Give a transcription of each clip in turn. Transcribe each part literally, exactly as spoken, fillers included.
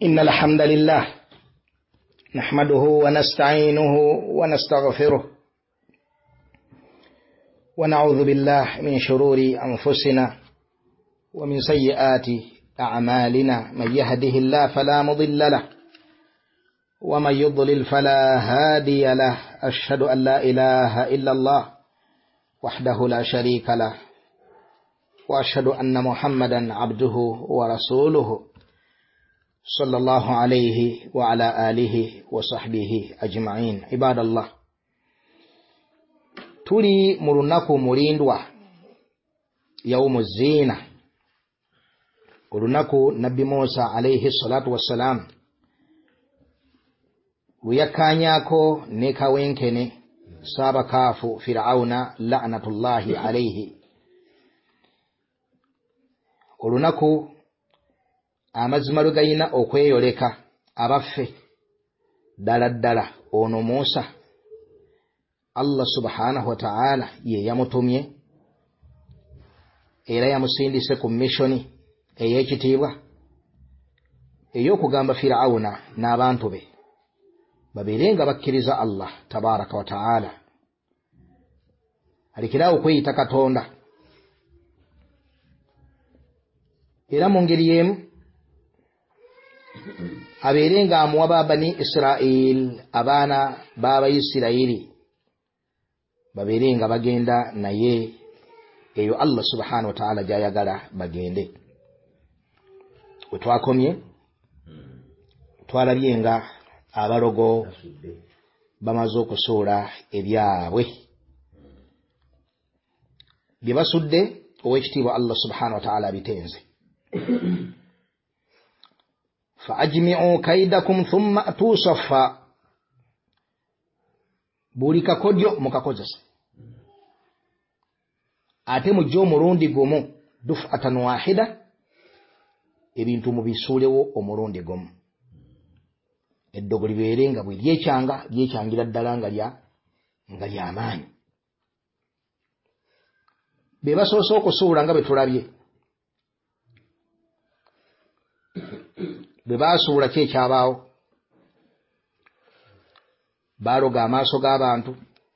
إن الحمد لله نحمده ونستعينه ونستغفره ونعوذ بالله من شرور أنفسنا ومن سيئات أعمالنا من يهده الله فلا مضل له ومن يضلل فلا هادي له أشهد أن لا إله إلا الله وحده لا شريك له وأشهد أن محمدا عبده ورسوله صلى الله عليه وعلى آله وصحبه أجمعين. عباد الله، تولي مرنكو مريندوا يوم الزينة، مرنكو نبي موسى عليه الصلاة والسلام ويكانياكو نيكا وينكني سابكافو فرعون لعنة الله عليه. مرنكو amazima gayina okweyoleka abaffe ddala ddala ono Musa Allah subhanahu wa ta'ala ye yamutumye era yamusindise ku missioni ey'ekitiibwa ey'okugamba Firawuna n'abantu be babeerenga bakkiriza Allah tabaraka wa ta'ala, alikirawo okweyita Katonda era mu ngeri y'emu abeerenga amuwa Bani Israel abaana b'Abayisirayiri babeerenga bagenda naye eyo Allah subhanahu wa ta'ala gy'ayagala bagende. We twakomye twalabye nga abalogo bamaze okusuula ebyabwe bye basudde ow'ekitiibwa Allah subhanahu wa ta'ala bitenze. فأجمعوا كيدكم ثم أتوا صفا. بوليكا كوديو مكاكوزس أتمو جو مروندي غومو دفعة واحدة ebintu mubisuulewo omulundi gumu. Eddogo libeerenga bwe lyekyanga lyekyangira ddala nga lya nga ly'amaanyi. Be basoose okusuula nga bwe tulabye bwe baasuula ki ekyabaawo? Baaloga amaaso g'abantu,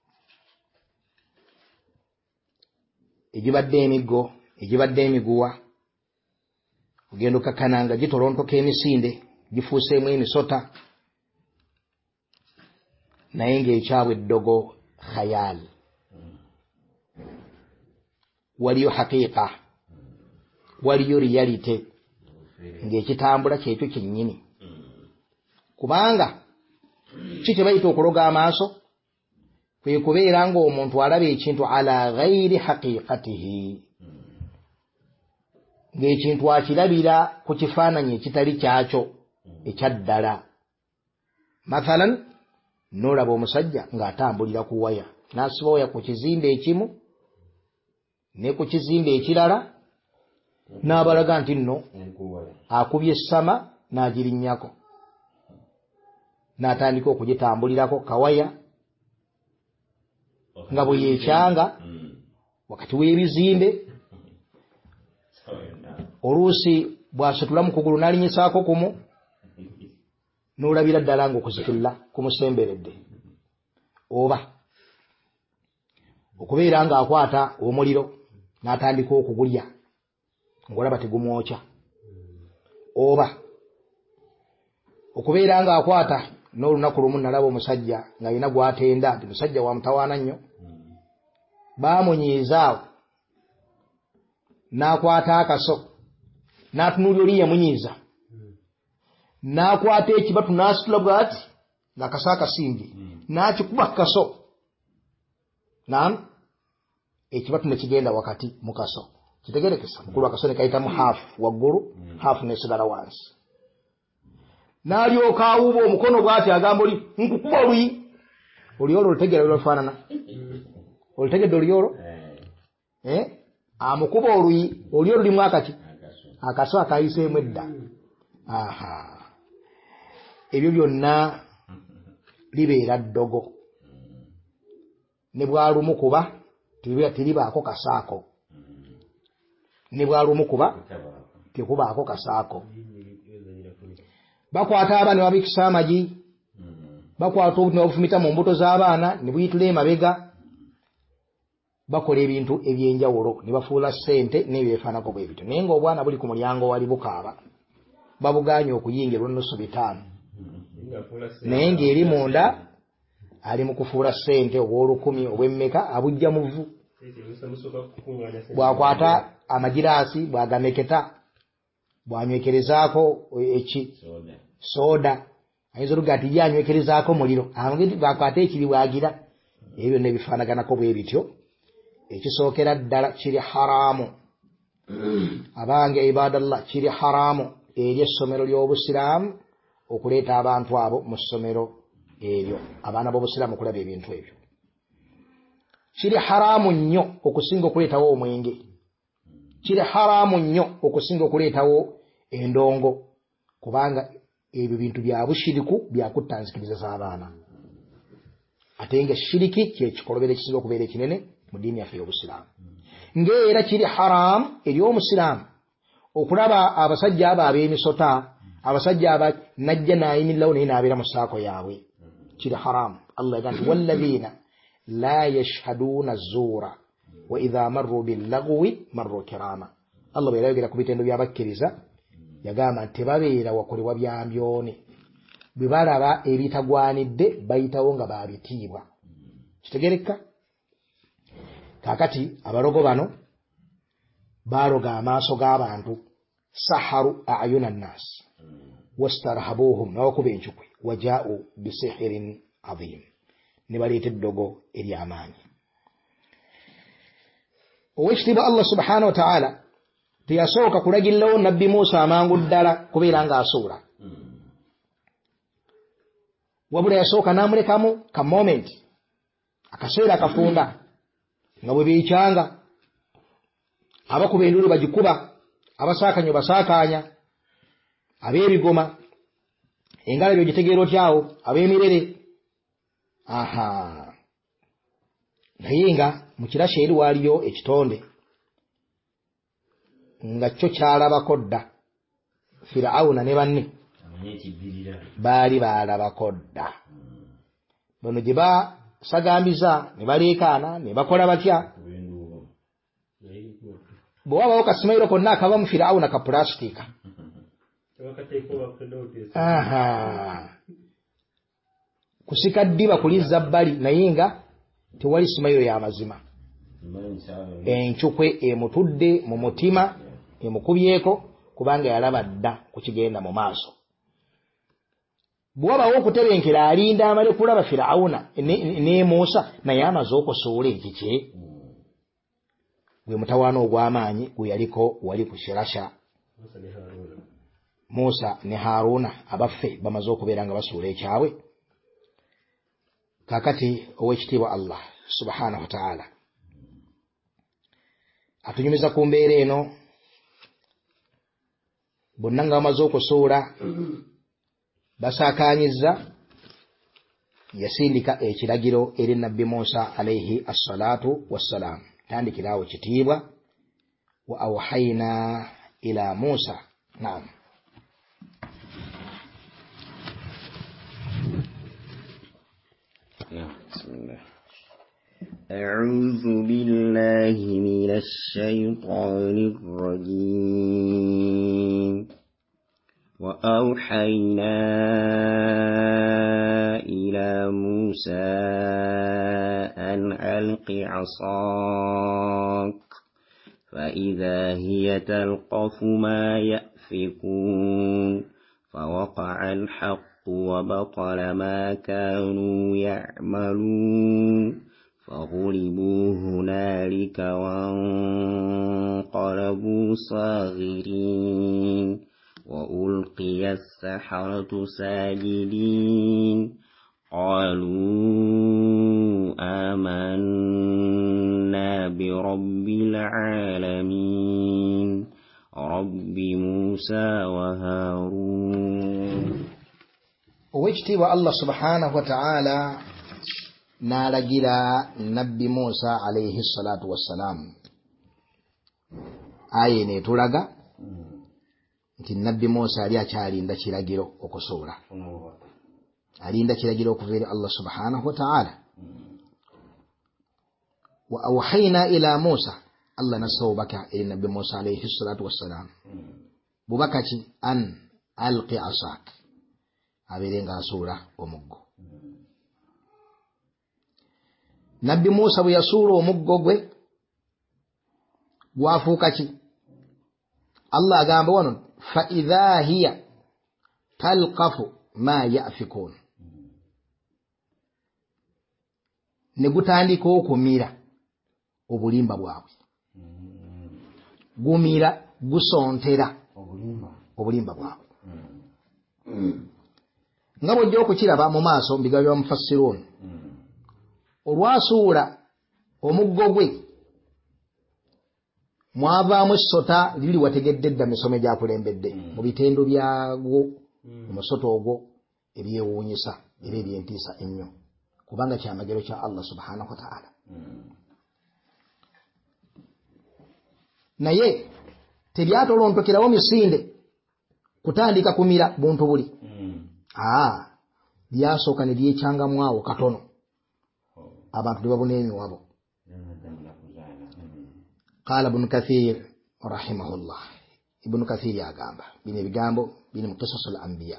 egibadde emiggo egibadde emiguwa ogenda okakkana nga gitolontoka emisinde gifuuseemu emisota, naye ng'ekyabwe eddogo khayal. Waliyo haqiiqa, waliyo reality ng'ekitambula kyekyo kyennyini. Kubanga ki kye bayita okuloga amaaso? Kwe kubeera ng'omuntu alaba ekintu ala ghairi haqiiqatihi, ng'ekintu akirabira ku kifaananyi ekitali kyakyo ekyaddala. Mathalan, n'olaba omusajja ng'atambulira ku waya, n'asiba waya ku kizimbe ekimu ne ku kizimbe ekirala, n'abalaga nti nno akubye essama n'agirinnyako, n'atandika okugitambulirako kawaya nga bwe yeekyanga wakati w'ebizimbe. Oluusi bw'asitula mu kugulu n'alinyisaako kumu, n'olabira ddala ng'okuzitula kumusemberedde. Oba okubeera ng'akwata omuliro n'atandika okugulya ng'olaba tegumwokya. Oba okubeera ng'akwata, n'olunaku lumu nalaba omusajja ng'alina gw'atenda nti musajja wa mutawaana nnyo, baamunyiizaawo n'akwata akaso n'atunuulya oli yamunyiiza, n'akwata ekibatu n'asitula bw'ati ng'akaso akasimbye n'akikuba kaso, naam ekibatu ne kigenda wakati mu kaso. Kitegerekesa mukulu akaso ne kayitamu haafu waggulu, haafu n'esigala wansi. N'alyoka awuuba omukono bw'ati agamba oli nkukuba oluyi. Oluyolo olutegeera bwe lufaanana? Olutegedde oluyolo? Eh? Amukuba oluyi, oluyi olulimu akaki? Akaso akayiseemu edda. Aha. Ebyo byonna libeera ddogo. Ne bwalumukuba tiribaako kasaako. Ne bwalumukuba tekubaako kasaako. bakwata abaana ne babikisa amagi bakwata obuti ne babufumita mu mbuto z'abaana ne buyitula emabega bakola ebintu ebyenjawulo ne bafuula ssente n'ebyefaanako bwe bityo naye ng'obwana buli ku mulyango wali bukaaba babuganye okuyingirwa nusu bitaano naye ng'eri munda ali mu kufuula ssente obw'olukumi obw'emmeka abujja mu vvu bw'akwata amagiraasi bw'agameketa bw'anywekerezaako eki sooda ayinza oluga ati gyanywekerezaako muliro bw'akwata ekibi bw'agira ebyo byonna ebifaanaganako bwe bityo ekisookera ddala kiri haraamu abange ibadallah kiri haraamu eri essomero ly'obusiraamu okuleeta abantu abo mu ssomero eryo abaana b'obusiraamu okulaba ebintu ebyo kiri haraamu nnyo okusinga okuleetawo omwenge kiri haraamu nnyo okusinga okuleetawo endongo kubanga ebyo bintu bya bushiriku byakutta nzikiriza z'abaana ate nga shiriki kyekikolobera ekisinga okubeera ekinene mu ddiini yaffe y'obusiraamu ng'era kiri haraamu eri omusiraamu okulaba abasajja abo ab'emisota abasajja aba najja n'ayimirirawo naye n'abeera mu ssaako yaabwe kiri haraamu allah yagaa nti walladhiina la yashhaduuna zuura wa idha marru billagwi marru kiraama allah bwe yayogera ku bitendo by'abakkiriza yagamba nti tebabeera wakolebwa byambyone bwe balaba ebitagwanidde bayitawo nga baabitiibwa kitegereka kaakati abalogo bano baaloga amaaso g'abantu saharu ayuna nnaasi wastarhabuhum nabakuba encukwe wajaa'u bisihirin adhim ne baleeta eddogo ery'amaanyi owekitiibwa allah subhanahu wa ta'ala teyasooka kulagirirawo nabbi Muusa amangu ddala kubeera ng'asuula wabula yasooka n'amulekamu ka moment akaseera akafunda nga bwe beekyanga abakuba endulu bagikuba abasaakanya basaakaanya ab'ebigoma engalo ebyo gitegeera otyawo ab'emirere aha naye nga mu kirasha eri waaliyo ekitonde nga kyo kyalabako dda firawuna ne banne baali baalabako dda bano gye basagambiza ne baleekaana ne bakola batya bwe wabawo kasimayiro konna akava mu firawuna ka pulasitiika kusika ddiba kulizza bbali naye nga tewali simayiro y'amazima encukwe emutudde mu mutima emukubyeko kubanga yalaba dda ku kigenda mu maaso bwe wabawo okutebenkera alinda amale kulaba firawuna ne Muusa naye amaze okusuula ekikye gwe mutawaana ogw'amaanyi gwe yaliko wali ku kirasha Muusa ne Haaruna abaffe bamaze okubeera nga basuula ekyabwe kaakati ow'ekitiibwa Allah subhanahu wa ta'ala atunyumiza ku mbeera eno bonna nga bamaze okusuula basaakaanyizza yasindika ekiragiro eri nabbi Muusa alayhi assalaatu wassalaamu tandikiraawo kitiibwa wa awhayna ila Muusa naam بسم الله أعوذ بالله من الشيطان الرجيم وأوحينا إلى موسى أن ألق عصاك فإذا هي تلقف ما يأفكون فوقع الحق وبطل ما كانوا يعملون فغلبوا هنالك وانقلبوا صاغرين وألقي السحرة ساجدين قالوا آمنا برب العالمين رب موسى وهارون owekitiibwa Allah subhanahu wa ta'ala n'alagira nabbi Muusa alayhi salatu wassalamu aya eno etulaga nti nabbi Musa ali akyalinda kiragiro okusuula alinda kiragiro okuva eri Allah subhanahu wa ta'ala. Wa awhayna ila Musa, Allah nasawbaka eri nabbi Musa alayhi salatu wassalam bubaka ki an alqi asak aberenga asuula omuggo. Nabbi Musa bwe yasuula omuggo gwe gwafuuka ki? Allah agamba wano fa idha hiya talqafu ma yafikun, ne gutandika okumira obulimba bwabwe. Gumira gusontera obulimba bwabwe. Nga bw'ojja okukiraba mu maaso mbiga bya mufassirun, olwasuula omuggo gwe mwavaamu essota liri wategedde dda misomo gyakulembedde mu bitendo byagwo omusota ogwo ebyewuunyisa era ebyentiisa ennyo, kubanga kyamagero kya Allah subhanahu wa ta'ala. Naye teryatolontokerawo misinde kutandika kumira buntu buli. Aa, byasooka ne byecyangamu awo katono abantu ne babuna emiwabo. Qala Ibn Kathir rahimahullah, Ibn Kathir agamba bino ebigambo bino mu Qisasul Anbiya,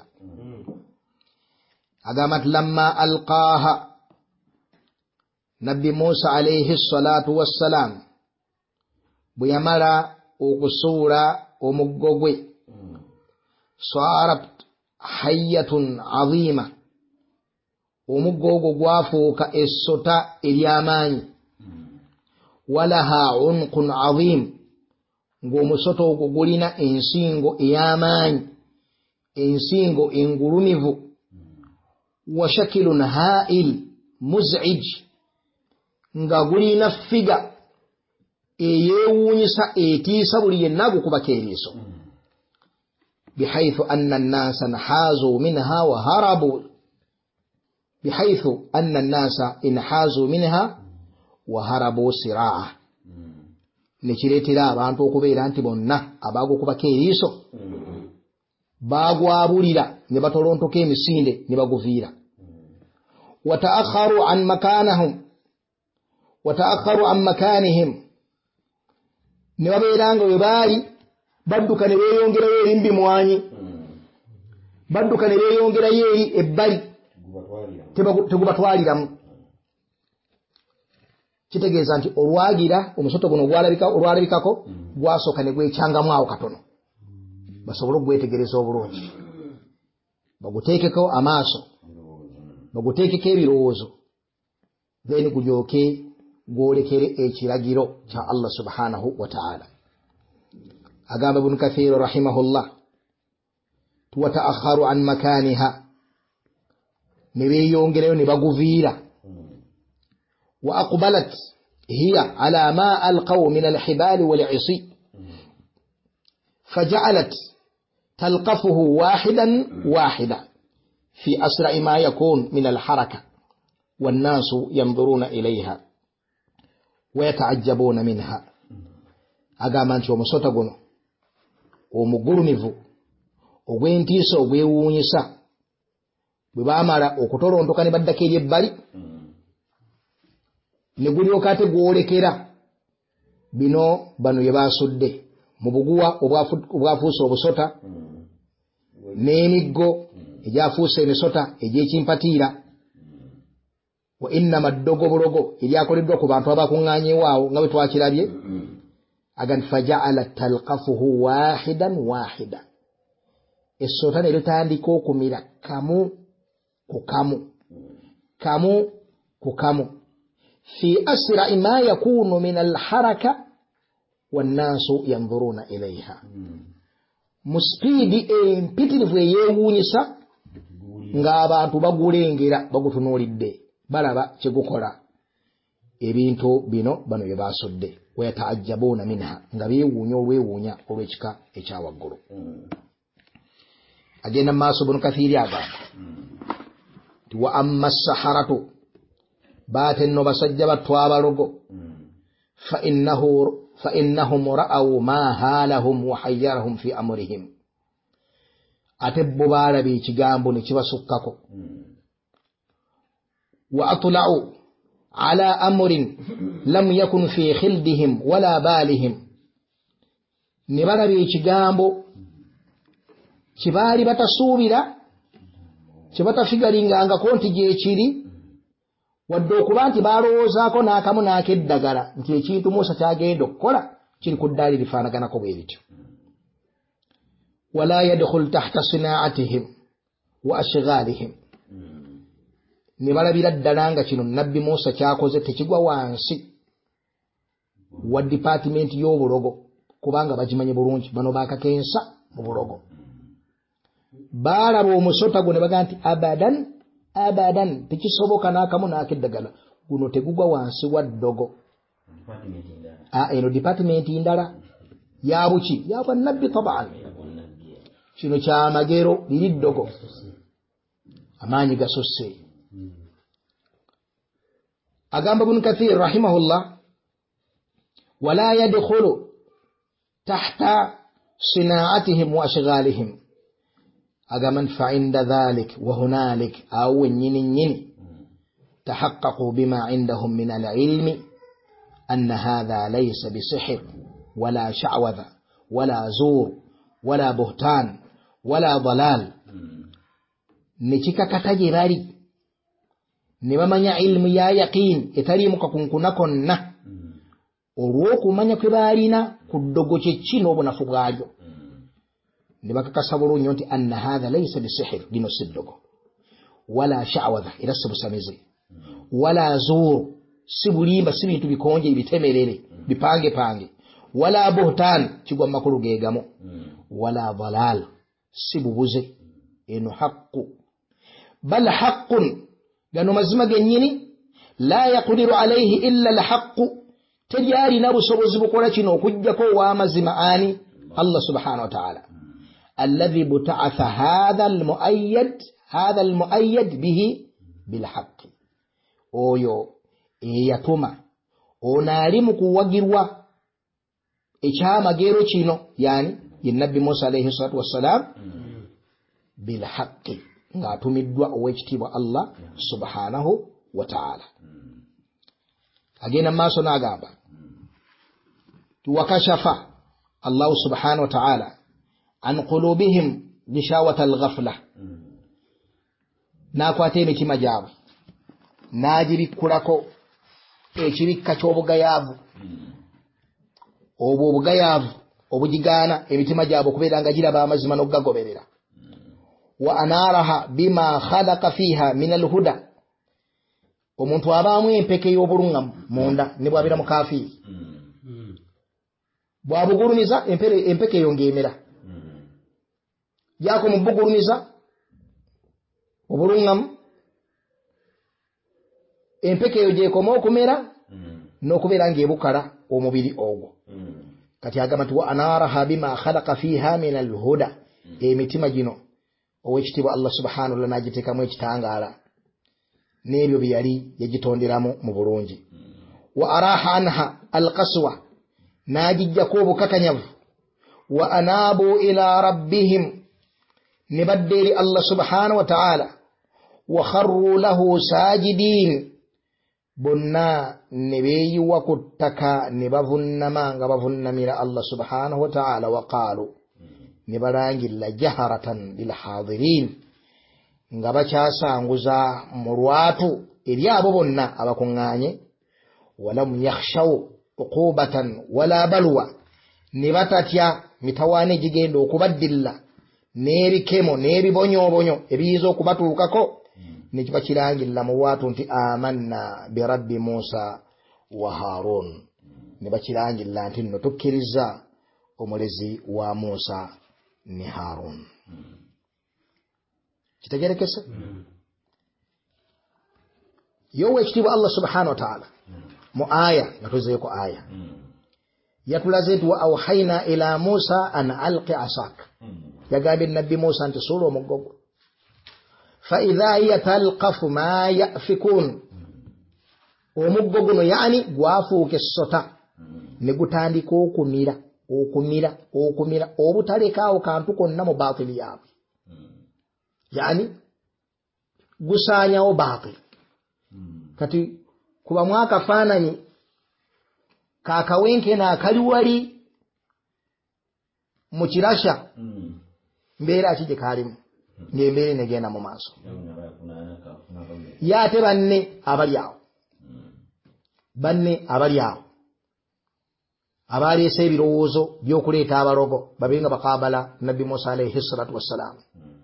agamba lamma alqaaha Nabbi Musa alayhi salatu wassalam bwe yamala okusuula omuggo gwe, sarat hayyatun azima, omuggo ogwo gwafuuka essota ery'amaanyi, walaha unqun azim, ng'omusota ogwo gulina ensingo ey'amaanyi, ensingo engulumivu, wa shakilun ha'il muz'ij, nga gulina figa eyewuunyisa etiisa buli yenna gukubako eriiso, bihaythu anna an-nasa nahaazu minha wa harabu, bihaythu anna an-nasa inhaazu minha wa harabu siraa, nekireetera abantu okubeera nti bonna abaagukubako eriiso baagwabulira ne batolontoka emisinde ne baguviira. wa ta'akharu an makanahum wa ta'akharu an makanihim, ne babeeranga we baali badduka ne beeyongerayo eri mbimwanyi, badduka ne beeyongerayo eri ebbali tegubatwaliramu. Kitegeeza nti olwagira omusoto guno gwalabika olwalabikako gwasooka ne gwecyangamu awo katono basobole okugwetegereza obulungi, baguteekeko amaaso, baguteekeko ebirowoozo, then gulyoke gwolekere ekiragiro kya Allah subhanahu wa ta'ala. Agamba Ibn Kathir rahimahullah, wa ta'akharu an makaniha, ne beeyongerayo ne baguviira. wa aqbalat hiya ala ma alqaw min alhibal wal'isi, faja'alat talqafuhu wahidan wahida fi asra'i ma yakun min alharaka wan nasu yanzuruna ilayha wa yata'ajjabuna minha. Agamba nti omusota guno omugulumivu ogw'entiisa ogwewuunyisa bwe baamala okutolontoka ne baddako eri ebbali, ne gulyoka ate gwolekera bino bano bye baasudde mu buguwa obwafuuse obusota n'emiggo egyafuuse emisota egy'ekimpatiira, wa innama ddogobulogo eryakoleddwa ku bantu abakuŋŋaanyeewaawo nga bwe twakirabye. Aga nti faja'ala talqafuhu wahidan wahida, essota ne litandika okumira kamu ku kamu kamu ku kamu, fi asra'i ma yakunu min alharaka wannaasu yanzuruna ilayha, mu sipiidi empitirivu eyeewuunyisa ng'abantu bagulengera bagutunuulidde balaba kyegukola. Ebintu bino bano bye baasudde, wa yata'ajjabuna minha, nga beewuunya olwewuunya olw'ekika ekyawaggulu. Agenda mu maaso Ibn Kathir agamba ti wa amma saharatu, baate nno basajja battu abalogo, fa innahum ra'aw ma haalahum wa hayyarahum fi amrihim, ate bo baalabe ekigambo ne kibasukkako wa atla'u ala amrin lam yakun fi khildihim wala balihim ne balabe ekigambo kibaali batasuubira kibatafigalingangako nti gyekiri wadde okuba nti balowoozaako n'akamu n'akeddagala nti ekintu Musa kyagenda okukola kiri ku ddaali lifaanaganako bwe bityo. wala yadkhul tahta sinaatihim wa ashghalihim ne balabira ddala nga kino nabbi Musa kyakoze tekigwa wansi wa dipatimenti y'obulogo kubanga bagimanye bulungi bano bakakensa mu bulogo. Baalaba omusota gwe ne baga nti abadan abadan tekisoboka n'akamu n'akeddagala guno tegugwa wansi wa ddogo. Ah, eno dipatimenti ndala ya buki ya bannabbi tabaan kino kyamagero liri ddogo amaanyi gasosse. Agamba Ibn Kathir rahimahullah wala yadkhulu tahta sinaatihim wa ashghalihim agaman fa inda dhalik wa hunalik aw nyini nyini tahaqqaqu bima indahum min al-ilmi anna hadha laysa bisihr wala sha'wadha wala zur wala buhtan wala dalal nikikakataje bali ne bamanya ilmu ya yaqin etali mukakunkuna konna olw'okumanya kwe baalina ku ddogo kye kino obunafu bwalyo ne bakakasa bulungi nti anna hadha laysa bisihir lino si ddogo wala sha'wadha era si busamizi wala zur si bulimba si bintu bikonje bitemerere bipange pange wala buhtan kigwa makulu gegamo wala dalal si bubuze eno haqqu bal haqqun gano mazima genyini la yaqdiru alayhi illa alhaqqu tejari na busobozi bukola kino okujjako wa mazima ani Allah subhanahu wa ta'ala alladhi buta'atha hadha almuayyad hadha almuayyad bihi bilhaqq oyo eyatuma onali mu kuwagirwa ekyamagero kino yani ye nabbi Musa alayhi salatu wassalam bilhaqq ngatumiddwa owekitibwa Allah subhanahu wa ta'ala. Agenda maaso n'agamba wakashafa Allah subhanahu wa ta'ala an qulubihim gishawata al-ghafla nakwata emitima gyabwe n'agibikkulako ekibikka ky'obugayaavu obwo obugayaavu obugigaana emitima gyabwe okubeera nga giraba amazima n'okugagoberera. Wa anaraha bima khalaqa fiha min alhuda omuntu abaamu empeke y'obulungamu munda ne bwabira mu kafiri bwabugulumiza empeke eyo ng'emera jako mu bugulumiza obulungamu empeke eyo gyekoma okumera n'okubeera ng'ebukala omubiri ogwo. Kati agamba nti wa anaraha bima khalaqa fiha min alhuda emitima gino owekitibwa Allah subhanahu wa ta'ala n'agiteekamu ekitangaala n'ebyo bye yali yagitonderamu mu bulungi. Wa araha anha alqaswa n'agijjako obukakanyavu. Wa anaabu ila rabbihim ne badda eri Allah subhanahu wa ta'ala wa kharru lahu sajidin bonna ne beeyiwa ku ttaka ne bavunnama nga bavunnamira Allah subhanahu wa ta'ala wa qaalu ne balangirira jaharatan bil hadirin nga bakyasanguza mu lwatu eri abo bonna abakuŋŋaanye walam yakhshaw uqubatan wala balwa ne batatya mitawaana egigenda okubaddilla n'ebikemo n'ebibonyoobonyo ebiyinza okubatuukako ne kiba kirangirira mu lwatu nti amanna bi rabbi Musa wa Harun ne bakirangirira nti nno tukkiriza omulezi wa Musa ne Harun. Kitegerekese yowe ekitibwa Allah subhanahu wa ta'ala mu aya natuzeeko aya yatulaze nti wa awhayna ila Musa an alqi asak yagambye nabbi Musa nti suula omuggo fa idha hiya talqafu ma yafikun omuggo guno yani gwafuuka essota ne gutandika okumira okumira okumira obutalekaawo kantu konna mu baatili yaabwe yani gusaanyawo batil kati kuba mwakafaananyi kakawenke n'akali wali mu kirasha mbeera ki gye kaalimu ng'embeera negenda mu maaso ye ate banne abali awo banne abali awo abaleese ebirowoozo by'okuleeta abalogo babe nga bakaabala nabbi Musa alayhi salatu wassalaamu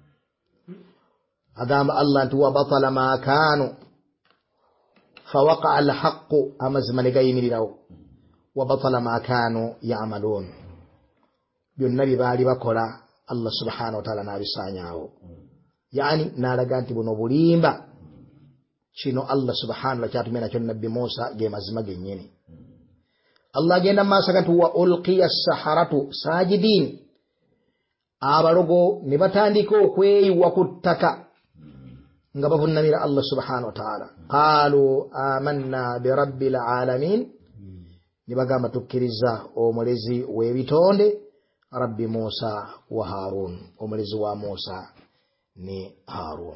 agamba Allah nti wa batala ma kaanu fawaqa'a alhaqqu amazima ne gayimirirawo wa batala ma kaanu ya'maluun byonna bye baali bakola Allah subhanahu wa ta'ala n'abisaanyaawo yani n'alaga nti buno bulimba kino Allah subhanahu wa ta'ala kyatumye nakyo nabbi Musa ge mazima gennyini Allah agenda maaso gati wa ulqiya as-saharatu sajidin abalogo ne batandika okweyiwa ku ttaka nga bavunnamira Allah subhanahu wa ta'ala qaalu amanna bi rabbil alamin ne bagamba tukkiriza omulezi w'ebitonde rabbi Musa wa Harun omulezi wa Musa ne Harun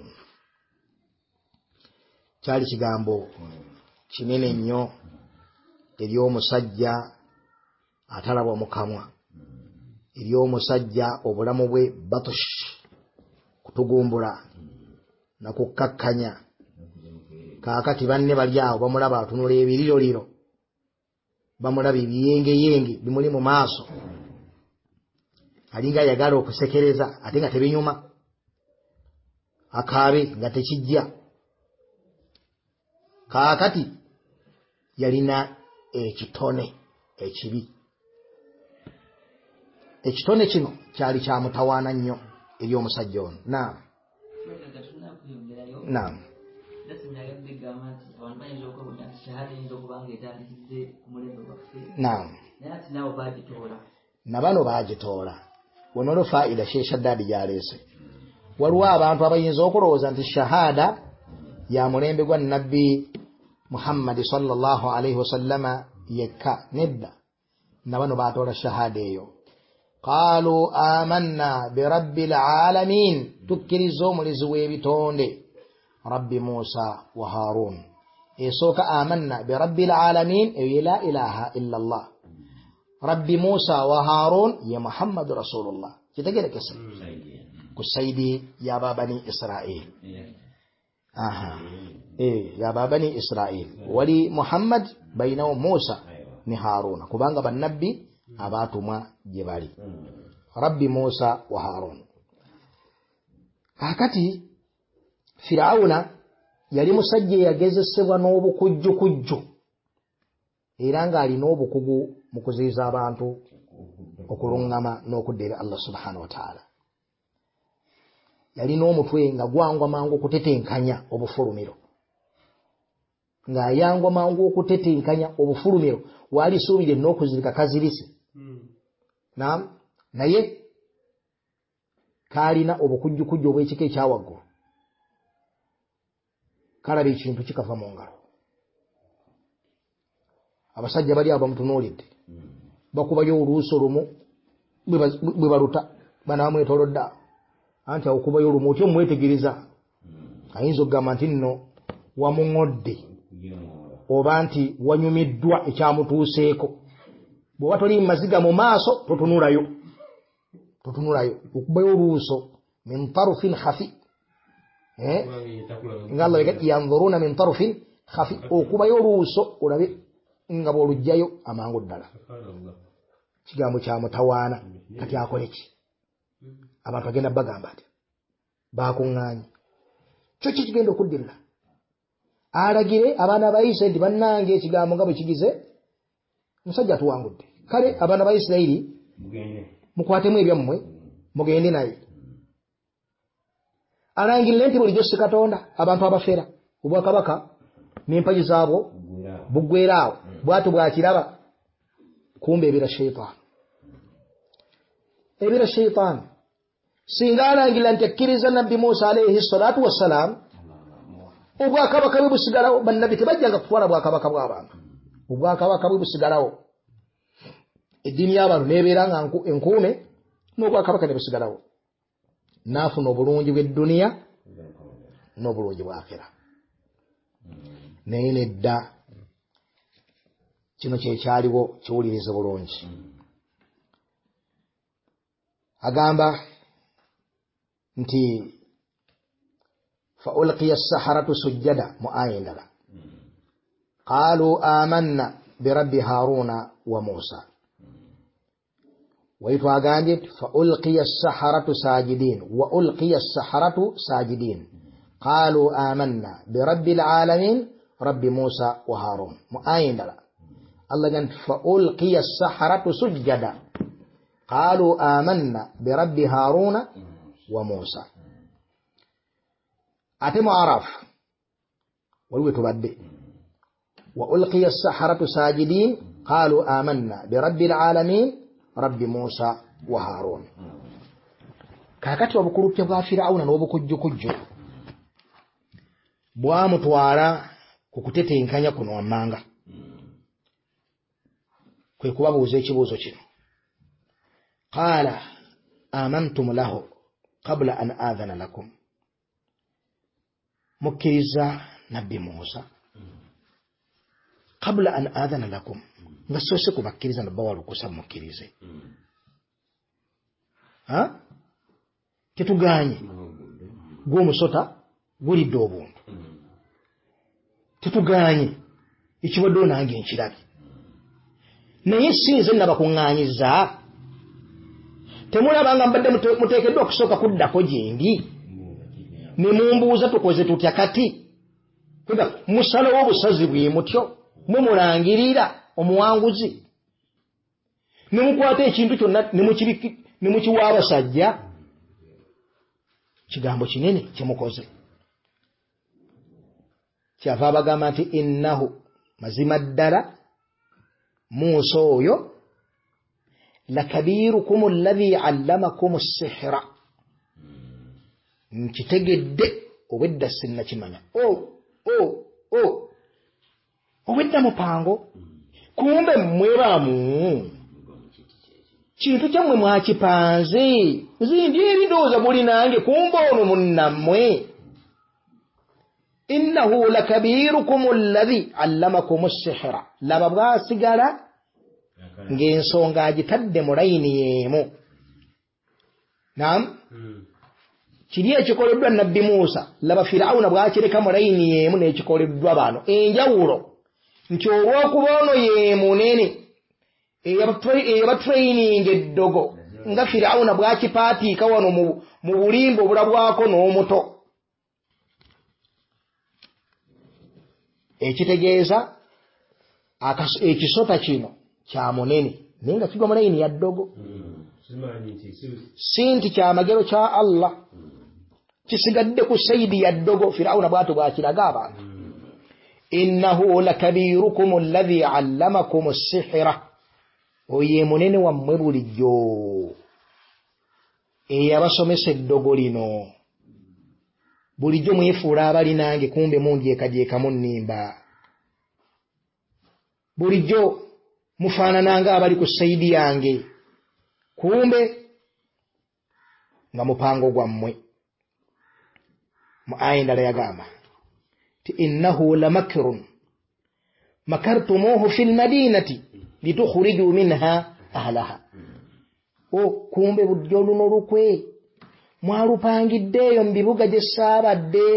kyali kigambo kinene nnyo ery'omusajja atalabwa mu kamwa ery'omusajja obulamu bwe batush kutugumbula na kukkakkanya kaakati banne bali awo bamulaba atunula ebiriroliro bamulaba ebiyengeyenge bimuli mu maaso alinga ayagala okusekereza ate nga tebinyuma akaabe nga tekijja kaakati yalina ekitone ekibi ekitone kino kyali kyamutawaana nnyo eri omusajja ono naam naam naam na bano baagitoola wano faida Sheikh Shaddadi gyaleese waliwo abantu abayinza okulowooza nti shahada ya mulembe gwa nabbi Muhammad sallallahu alayhi wasallama yekka nedda na bano baatoola shahada eyo qaalu amanna bi rabbil alamin tukkiriza omulezi w'ebitonde rabbi Musa wa Harun esooka amanna bi rabbil alamin eyo la ilaha illa Allah rabbi Musa wa Harun ya Muhammad rasulullah kitegerekese ku saidi ya babani Israil aha eh ya babani Israil wali Muhammad bainawo Musa ni Haruna kubanga bannabbi abatumwa gye bali rabbi Musa wa Harun akati Firauna yali musajja yagezesebwa n'obukujjukujju era nga alina obukugu mu kuziyiza abantu okuluŋŋama n'okuddeera Allah subhanahu wa ta'ala yalina omutwe nga gwangwa mangu okutetenkanya obufulumiro ng'ayangwa mangu okutetenkanya obufulumiro waali suubire n'okuzirika kazirisi naam naye kaalina obukujjukujju obw'ekika ekyawaggulu kalaba ekintu kikava mu ngalo abasajja bali abo bamutunuulidde bakubayo oluusi olumu bwe baluta banamwetolodde anti akubayo olumu otyo mwetegereza ayinza okugamba nti nno wamuŋŋodde oba nti wanyumiddwa ekyamutuuseeko bw'oba toli maziga mu maaso totunulayo totunulayo okubayo oluuso min tarufin khafi eh nga Allah yanzuruna min tarufin khafi okubayo oluuso olabe nga bw'olugjayo amangu ddala kigambo kya mutawaana kati akole ki abantu bagenda bagamba ati bakuŋŋaanye kyo ki kigenda okuddirira alagire abaana ba Isirayiri nti bannange ekigambo nga bwe kigize musajja atuwangudde kale abaana ba Isirayiri mukwatemu ebyammwe mugende naye alangirire nti bulijjo si Katonda abantu abafera obwakabaka n'empagi zaabwo buggweeraawo bwatu bwakiraba kumbe ebira shayitaani ebira shayitaani singa alangirira nti akkiriza nabbi Musa alayhi salatu wassalaam obwakabaka bwe busigalawo bannabbi tebajjanga kutwala bwakabaka bw'abantu obwakabaka bwe busigalawo eddiini y'abantu neebeera nga enkuume n'obwakabaka ne busigalawo n'afuna obulungi bw'edduniya n'obulungi bw'akhira. Naye nedda kino kyekyaliwo, kiwulirize bulungi. Agamba nti fa ulqiya as-saharatu sujjada mu aya endala qalu amanna birabbi haruna wa musa. Waitu agambye fa ulqiya as-saharatu sajidin wa ulqiya as-saharatu sajidin qalu amanna birabbil alamin rabbi musa wa harun. Mu aya endala Allah gan fa ulqiya as-saharatu sujjada qalu amanna birabbi haruna wa musa. Ate mu araf waliwe tubadde wa ulqiya as-saharatu sajidin qalu amanna birabbil alamin rabbi musa wa harun. Kakati obukulupya bwa Firauna n'obukujjukujju bwamutwala ku kutetenkanya kuno wammanga, kwe kubabuuza ekibuuzo kino. Qala amantum lahu qabla an adhana lakum, mukkiriza nabbi Musa qabla an adhana lakum, nga sose kubakkiriza nabba walukusa mukkirize. Ha? Tetuganye gw'omusota gulidde obuntu, tetuganye ekibaddewo nange nkirabye, naye sinze nabakuŋŋaanyiza. Temulaba nga mbadde muteekeddwa okusooka kuddako gyendi ne mumbuuza tukoze tutya kati? Kuba musalawo obusazi bwe mutyo, mwe mulangirira omuwanguzi, ne mukwata ekintu kyonna ne mukiwa abasajja. Kigambo kinene kyemukoze. Kyava abagamba nti innahu, mazima ddala Musa oyo, lakabirukum alladhi allamakum as-sihra, nkitegedde obwedda sinnakimanya. o o o obwedda mupango, kumbe mwebamu kintu kyammwe mwakipanze, zindi ebindowooza buli nange, kumbe ono munnammwe. Innahu lakabirukum alladhi allamakum as-sihra, laba bwasigala ng'ensonga agitadde mu layini y'emu. Naam, kiri ekikoleddwa nabbi Musa, laba Firawuna bwakireka mu layini y'emu n'ekikoleddwa bano. Enjawulo nti olw'okuba ono ye munene eyabatraining eddogo nga Firawuna bwakipaatiika wano mu bulimba obulabwako n'omuto, ekitegeeza ekisota kino kya munene naye nga kigwa mu layini ya ddogo. Si nti kya magero kya Allah, kisigadde ku sayidi ya ddogo. Firawuna bw'atyo bw'akiraga abantu. Innahu lakabirukum alladhi allamakum as-sihra, oye munene wammwe bulijjo eyabasomesa eddogo lino. Bulijjo mwefuula abali nange, kumbe mundyekadyeka munnimba. Bulijjo mufaanananga abali ku sayidi yange, kumbe nga mupango gwammwe. Mu aya endala yagamba ti innahu lamakrun makartumuhu fil madinati litukhriju minha ahlaha. O kumbe bulijjo luno lukwe mwalupangiddeeyo mu bibuga gye saabadde,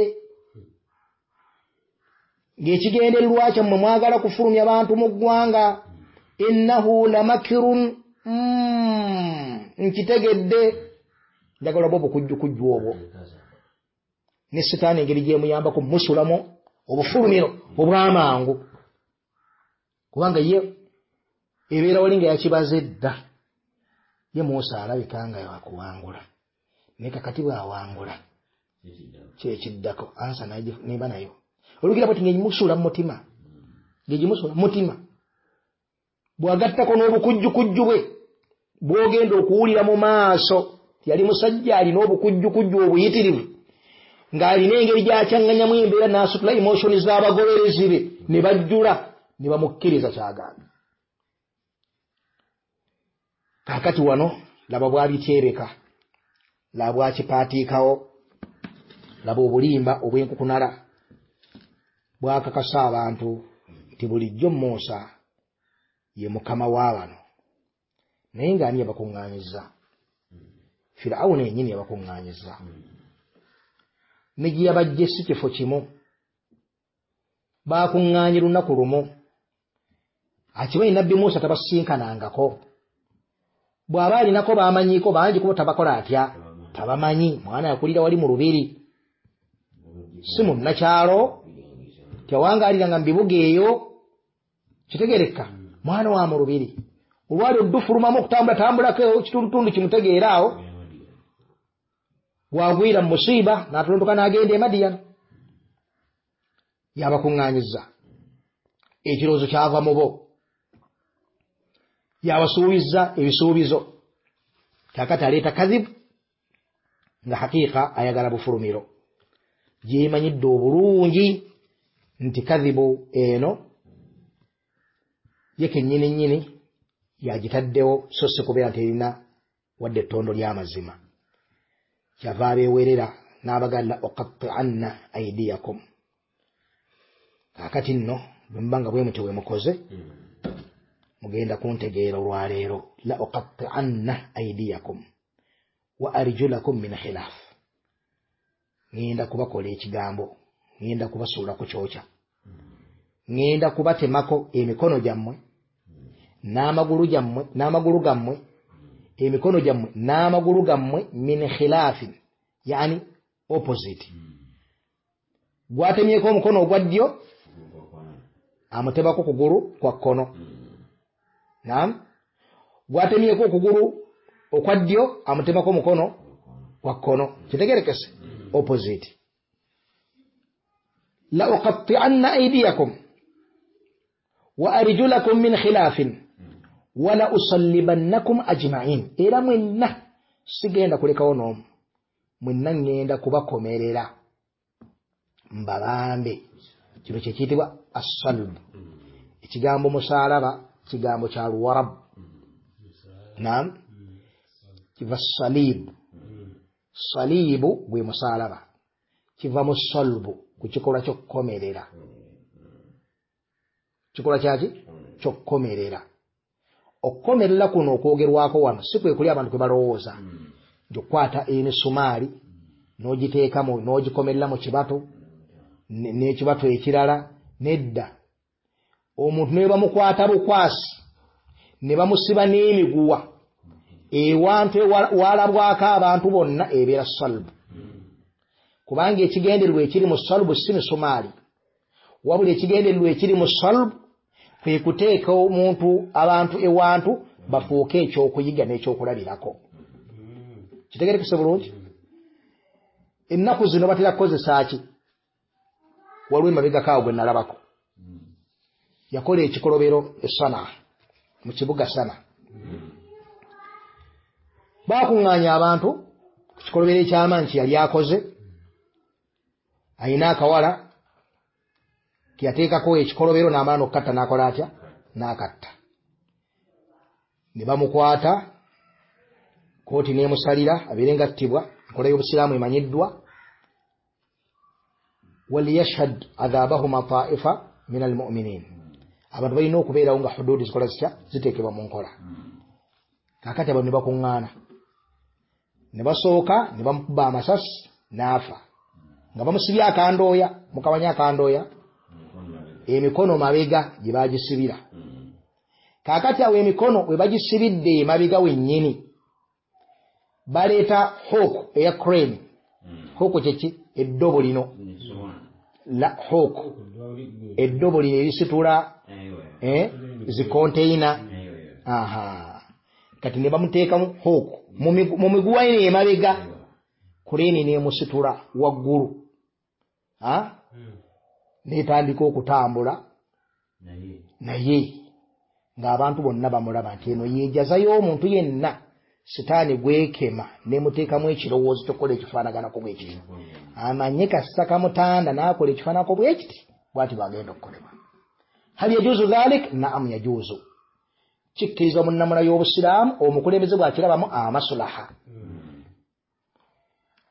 ng'ekigendererwa kyammwe mwagala kufulumya abantu mu ggwanga. Innahu lamakirun, nkitegedde. Njagala bwo bukujjukujju obwo ne sitaani engeri gyemuyambako musulamu obufulumiro obw'amangu, kubanga ye ebeera wali nga yakibaze dda. Ye Musa alabika nga yakuwangula, naye kakati bw'awangula kyekiddako ansa neba nayo. Olugira bwati ng'egimusula mu mutima, ng'egimusula mu mutima, bw'agattako n'obukujjukujju bwe bw'ogenda okuwulira mu maaso. Yali musajja alina obukujjukujju obuyitirivu, ng'alina engeri gy'akyaŋŋanyamu embeera n'asitula emotioni z'abagoberezi be ne bajjula ne bamukkiriza kyagamba. Kaakati wano laba bw'abiteebeka. labwa kipatiikawo laba obulimba obwenkukunala bwakakasa abantu nti bulijjo Musa ye mukama w'abano naye ng'ani yabakuŋŋaanyizza Firawuna yennyini yabakuŋŋaanyizza ne gye yabajje si kifo kimu baakuŋŋaanye lunaku lumu akimanyi nabbi Musa tabasinkanangako bw'aba alinako baamanyiiko bangi kubo tabakola atya tabamanyi mwana yakulira wali mu lubiri si munnakyalo tewangaaliranga mu bibuga eyo kitegereka mwana wa mu lubiri olwali oddufulumamu okutambula tambulako kitundutundu kimutegeera awo bwagwira mu musiiba n'atolondoka n'agenda e Madiyana yabakuŋŋaanyizza ekirowoozo kyava mu bo yabasuubizza ebisuubizo kakati aleeta kadhibu nga hakiika ayagala bufulumiro gyemanyidde obulungi nti kadhibu eno ye kennyini nnyini yagitaddewo so si kubeera nti erina wadde ettondo ly'amazima kyava abeewerera n'abagalla oqatti'anna aidiyakum kakati nno bwe muba nga bwe muti we mukoze mugenda kuntegeera olwaleero la oqatti'anna aidiyakum wa arjulakum min khilaaf ngenda kubakola ekigambo ngenda kubasuula ku kyokya ngenda kubatemako emikono gyammwe n'amagulu gyammwe n'amagulu gammwe emikono gyammwe n'amagulu gammwe min khilaafin yani opposite gwatemyeko omukono ogwa ddyo amutebako kugulu kwa kkono naam gwatemyeko okugulu okwa ddyo amutemako omukono kwa kkono kitegerekese opposite la uqatti'anna aydiyakum wa arjulakum min khilaafin wala usallibannakum ajma'in era mwenna sigenda kulekawo n'omu mwenna ngenda kubakomerera mbabambe kino kyekiyitibwa assalbu ekigambo musaalaba kigambo kya luwarabu naam kiva saliibu saliibu gwe musaalaba kiva mu salbu ku kikolwa ky'okukomerera kikolwa kyaki ky'okukomerera okukomerera kuno okwogerwako wano si kwe kuli abantu kwe balowooza nti okukwata emisumaali n'ogiteekamu n'ogikomerera mu kibatu n'ekibato ekirala nedda omuntu ne bamukwata bukwasi ne bamusiba n'emiguwa ewantu ewalabwako abantu bonna ebeera salbu kubanga ekigendererwa ekiri mu salbu si misumaali wabula ekigendererwa ekiri mu salbu kwe kuteeka omuntu abantu ewantu bafuuke ekyokuyiga n'ekyokulabirako kitegerekese bulungi ennaku zino batera kukozesa ki waliwo emabegakaawo gwe nalabako yakola ekikolobero esana mu kibuga sana baakuŋŋaanya abantu ku kikolobero eky'amaanyi kye yali akoze ayina akawala kiyateekako ekikolobero n'amala n'okukatta n'akola atya n'akatta ne bamukwata kooti n'emusalira abeere ngattibwa enkola y'obusiraamu emanyiddwa waliyashhad adhaabahuma taifa min almuminin abantu balina okubeerawo nga huduudi zikola zitya ziteekebwa mu nkola kakati abantu ne bakuŋŋaana ne basooka ne bamukuba amasasi n'afa nga bamusibye akandooya mukawanya akandooya emikono mabega gye bagisibira kakati awo emikono we bagisibidde emabega wennyini baleeta hooku eya crane hooku kyeki eddobo lino la hooku eddobo lino erisitula eh, zikonteyina aha kati ne bamuteekamu hooku mu miguwa eno emabega crane nemusitula waggulu ha netandika okutambula naye ng'abantu bonna bamulaba nti eno yeejazayo omuntu yenna sitaani gwekema nemuteekamu ekirowoozo kyokukola ekifaanaganako bwekiti amanye kassa kamutanda n'akola ekifaananako bwekiti bwati bwagenda okukolebwa hal yajuuzu dhalik naam yajuuzu kikkirizibwa mu nnamula y'obusiraamu omukulembeze bw'akirabamu amasulaha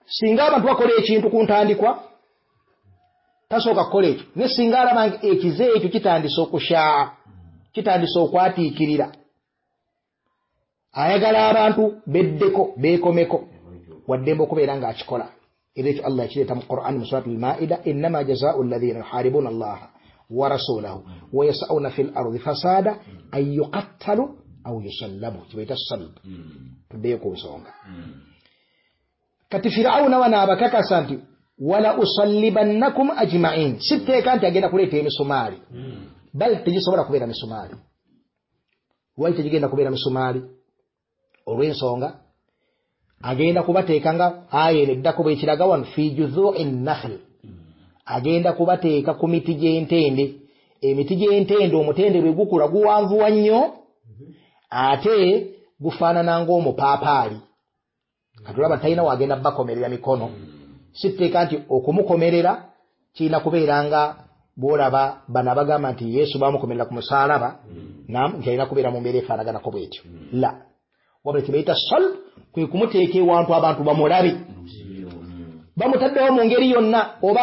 singa abantu bakola ekintu ku ntandikwa tasooka kukola ekyo ne singa alaba ekize ekyo kitandise okushaa kitandise okwatiikirira ayagala abantu beddeko beekomeko waddembe okubeera ng'akikola era ekyo Allah yakireeta mu Qur'an mu suratul Maa'ida innama jazaa'u alladhina yuharibuna Allaha wa rasulahu wa yas'una fil ardi fasada an yuqattalu aw yusallabu kibaita salb tuddeyo ku nsonga kati Firawuna wana abakakasa nti wala usallibannakum ajma'in sitteeka nti agenda kuleeta emisumaali bal tegisobola kubeera misumaali lwaki tegigenda kubeera misumaali olw'ensonga agenda kubateeka nga aya eno eddako bwekiraga wano fi judhu'i nakhl agenda kubateeka ku miti gy'entende emiti gy'entende omutende bwe gukula guwanvuwa nnyo ate gufaanana ng'omupaapaali katulaba talina wagenda bakomerera mikono sitteeka nti okumukomerera kirina kubeera nga bw'olaba bano abagamba nti Yesu bamukomerera ku musaalaba nam nti alina kubeera mu mbeera efaanaganako bw'etyo la wabula kibayita salb kwe kumuteeka ewantu abantu bamulabe bamutaddewo mu ngeri yonna oba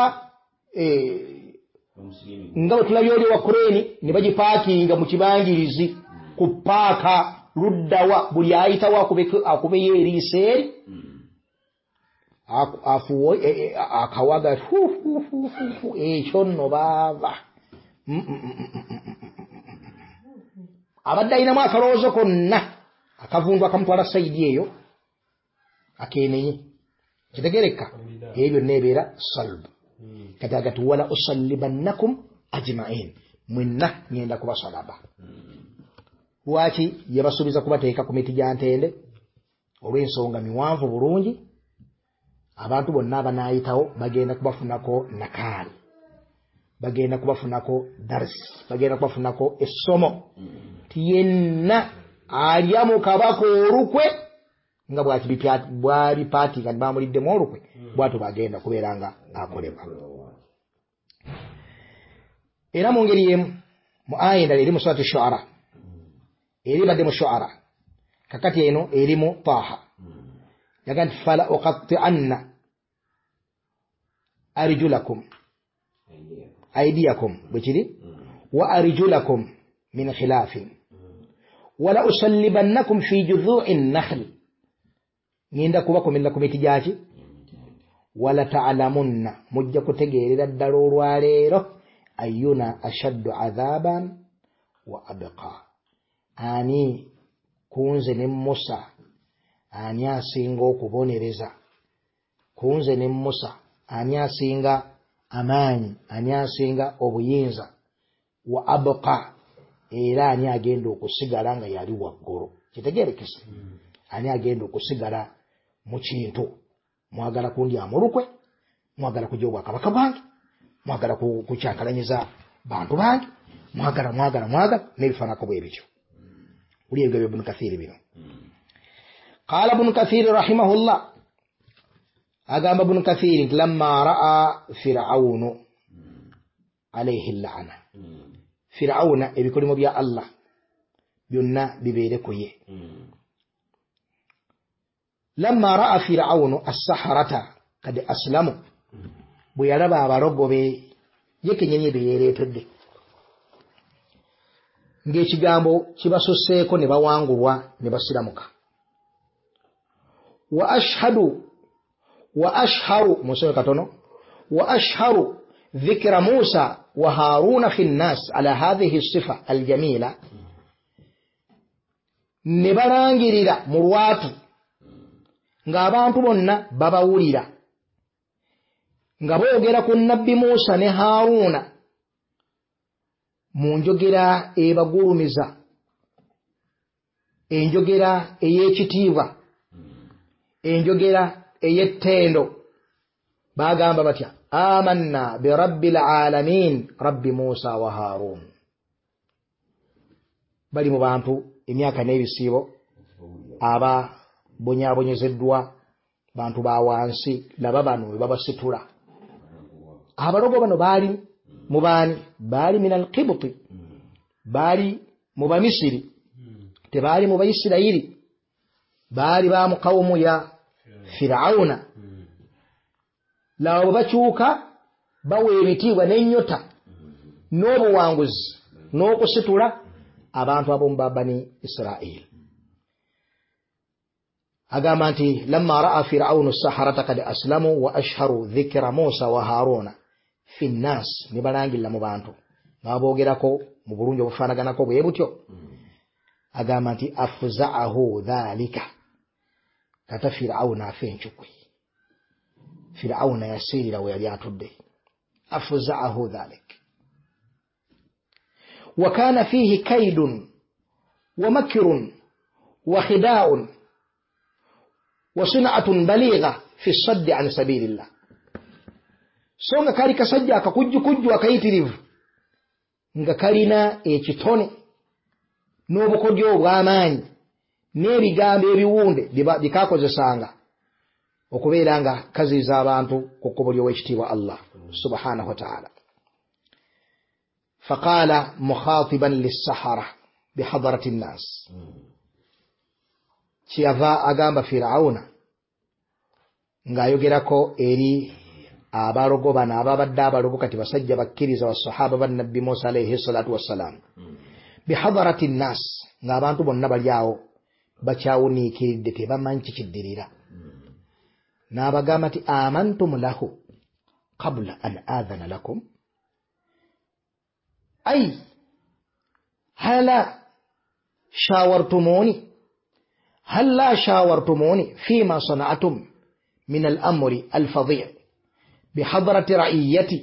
nga bwe tulabye oli wa kureni ne bagipaakinga mu kibangirizi ku paaka luddawa buli ayitawo akubeyo eriisa eri afuwo akawaga ekyo nno baava abadde ayinamu akalowoozo konna akavundu akamutwala sayidi eyo akeenenye kitegereka ebyo byonna ebeera salb kati agati wala usallibannakum ajma'in mwenna ngenda kubasalaba lwaki yabasuubiza kubateeka ku miti gya ntende olw'ensonga miwanvu bulungi abantu bonna abanaayitawo bagenda kubafunako nakaali bagenda kubafunako darsi bagenda kubafunako essomo ti yenna alya mu kabaka olukwe nga bw'abipaatiika ne bamuliddemu olukwe bw'atyo bagenda kubeera nga akolebwa era mu ngeri yemu mu aya endala eri mu surati shu'ara eri badde mu shu'ara kakati eno eri mu Taaha yaga nti fala uqatti'anna arjulakum aydiyakum bwe kiri wa arjulakum min khilaafin wala usallibannakum fi judhu'i nakhl ngenda kubakomerera ku miti gyaki wala ta'lamunna mujja kutegeerera ddala olwaleero ayyuna ashaddu adhaban wa abqa ani kunze ne Musa ani asinga okubonereza kunze ne Musa ani asinga amaanyi ani asinga obuyinza wa abqa era ani agenda okusigala nga yali waggulu kitegeerekese ani agenda okusigala mu kintu mwagala kundya mu lukwe mwagala kujja obwakabaka bwange mwagala kukyankalanyiza bantu bange mwagala mwagala mwagala n'ebifaanako bwe bityo uli ebyo Ibn Kathir bino qala Ibn Kathir rahimahullah agamba Ibn Kathir nti lamma ra'a Fir'aunu alayhi la'ana Fir'auna ebikolimo bya Allah byonna bibeere ku ye lamma ra'a Fir'aunu as-saharata kad aslamu bwe yalaba abalogobe yekenyenye bye yereetedde ng'ekigambo kibasosseeko ne bawangulwa ne basiramuka wa ashhadu wa ashharu musome katono wa ashharu dhikra Musa wa Haruna fi nnas ala hadhihi sifa aljamila ne balangirira mu lwatu ng'abantu bonna babawulira nga boogera ku nabbi Musa ne Haruna mu njogera ebagulumiza enjogera ey'ekitiibwa enjogera ey'ettendo bagamba batya amanna bi rabbil alamin rabbi Musa wa Harun bali mu bantu emyaka n'ebisiibo aba bonyabonyezeddwa bantu ba wansi laba bano we babasitula abalogo bano baali mu baani baali min al-Qibti baali mu Bamisiri tebaali mu Bayisirayiri baali ba mu qawmu ya Fir'auna lawo bakyuka bawa ebitiibwa n'ennyota n'obuwanguzi n'okusitula abantu ab'omu Bani Israil. agamba nti lamma ra'a fir'aunu as-saharata qad aslamu wa ashharu dhikra Musa wa Haruna fi nnas, ne balangirira mu bantu nga boogerako mu bulungi obufaanaganako bwe butyo. agamba nti afza'ahu dhalika, kata fir'auna afe encukwe. fir'auna yasiirira we yali atudde. afza'ahu dhalik wa kana fihi kaydun wa makrun wa khida'un wa sun'atun baligha fi saddi an sabilillah. so nga kali kasajja akakujjukujju akayitirivu nga kalina ekitone n'obukodyo obw'amaanyi n'ebigambo ebiwunde bikakozesanga okubeera nga kaziiza abantu ku kkubo ly'owekitiibwa Allah subhanahu wa ta'ala. faqala mukhatiban lis-sahara bihadarati nnas, kyava agamba Firawuna ng'ayogerako eri abalogo bano ababadde abalogo kati basajja bakkiriza basahaba ba Nabbi Musa alayhi salatu wassalam. bihadarati nnas, ng'abantu bonna bali awo bakyawuniikiridde tebamanyi kikiddirira. n'abagamba nti amantum lahu qabla an adhana lakum ay hala shawartumuni هلا شاورتموني فيما صنعتم من الأمر الفظيع بحضرة رعيتي.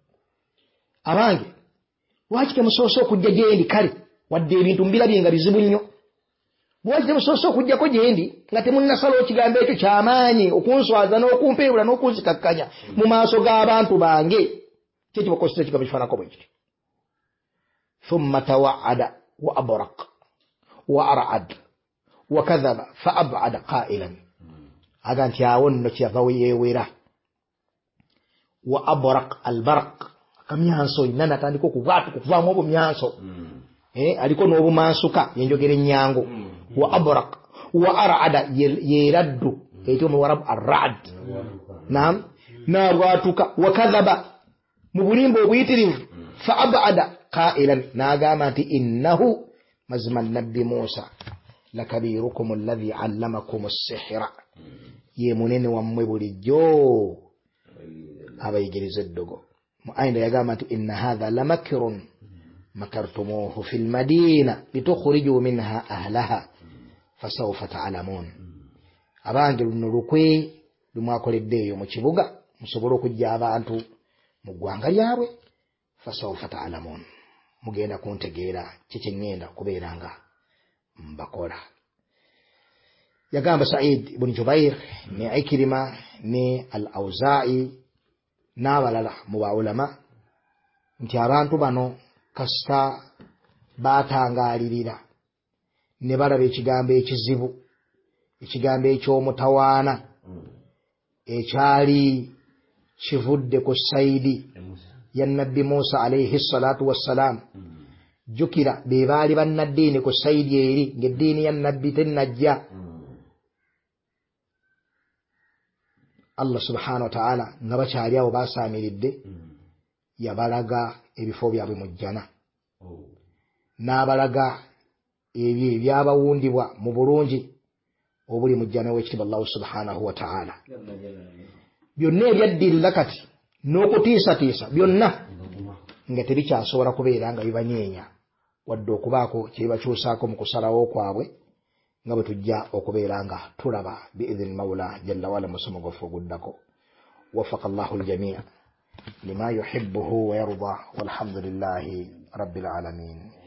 abange lwaki temusoose okujja gyendi kale wadde ebintu mbirabye nga bizibu nnyo? lwaki temusoose okujjako gyendi nga temunnasalawo ekigambo ekyo ky'amaanyi okunswaza n'okumpeebula n'okunzikakkanya mu maaso g'abantu bange? kyekyo bakosesa ekigambo kifaanako bwe kityo. thumma tawa'ada wa abraq wa ar'ad wakadhaba fa ab'ada qailan, aga nti awo nno kyava yeewera. wa abraq albaraq, akamyanso inna natandika okubwatu okuvaamu obumyanso eh aliko n'obumansuka yenjogera ennyango. wa abraq wa ar'ada yeraddu ekyo mu warab ar'ad naam n'abwatuka. wakadhaba mu bulimba obuyitirivu. fa ab'ada qailan, n'agamba nti innahu mazima nabbi Musa lakabirukum alladhi allamakum as-sihra, ye munene wammwe bulijjo abayigiriza eddogo. mu ayinda yagamba nti inna hadha lamakrun makartumuhu fi lmadina litukhriju minha ahlaha fasawfa ta'lamun. abange luno lukwe lumwakoleddeeyo mu kibuga musobole okujja abantu mu ggwanga lyabwe. fasawfa ta'lamun, mugenda kuntegeera kiki ngenda kubeera nga mbakola. yagamba Sa'id ibn Jubair ne Ikrima ne al-Awza'i n'abalala mu baulama nti abantu bano kasita baatangaalirira ne balaba ekigambo ekizibu, ekigambo eky'omutawaana ekyali kivudde ku sayidi ya Nabbi Musa alayhi salatu wassalam. jukira be baali bannaddiini ku sayidi eri ng'eddiini ya nabbi tennajja. Allah subhanahu wa ta'ala nga bakyali awo basaamiridde yabalaga ebifo byabwe mu jjana, n'abalaga ebyo ebyabawundibwa mu bulungi obuli mu jjana w'ekitiibwa Allah subhanahu wa ta'ala. byonna ebyaddirira kati n'okutiisatiisa byonna nga tebikyasobola kubeera nga bibanyeenya wadde okubaako kyebakyusaako mu kusalawo kwabwe nga bwe tujja okubeera nga tulaba biidhni mawla jalla wala musomo gwaffe oguddako. wafaqa Allahu aljamii lima yuhibbuhu wa yarda walhamdulillahi rabbil alamin.